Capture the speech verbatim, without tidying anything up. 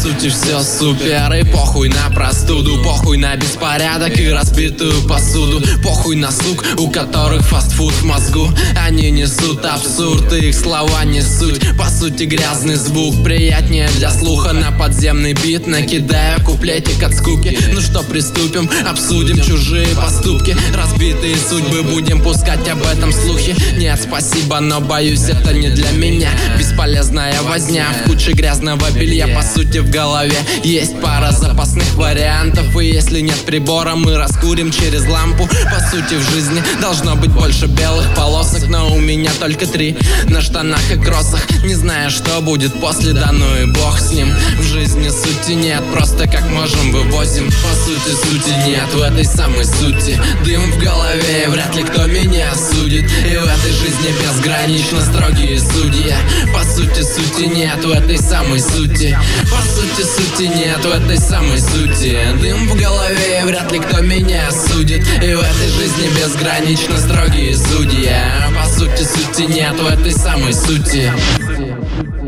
сути все супер. И похуй на простуду, похуй на беспорядок и разбитую посуду, похуй на сук, у которых фастфуд в мозгу. Они несут абсурд, и их слова не суть. По сути грязный звук, приятнее для слуха. На подземный бит накидаю куплетик от скуки. Ну что, приступим, обсудим чужие поступки. Разбитые судьбы, будем пускать об этом слухи. Нет, спасибо, но боюсь, это не для меня. Бесполезная возня в куче грязного белья. По сути в голове есть пара запасных вариантов, и если нет прибора, мы раскурим через лампу. По сути в жизни должно быть больше белых полосок, но у меня только три на штанах и кроссах. Не знаю, что будет после, да ну и бог с ним. В жизни сути нет, просто как можем вывозим. По сути сути нет, в этой самой сути. Дым в голове, вряд ли кто меня осудит. И в этой жизни безгранично строгие судьи. По сути сути нет, в этой самой сути. По сути сути нет, в этой самой сути. Дым в голове, вряд ли кто меня осудит. И в этой жизни безгранично строгие судьи. По сути сути нет, в этой самой сути.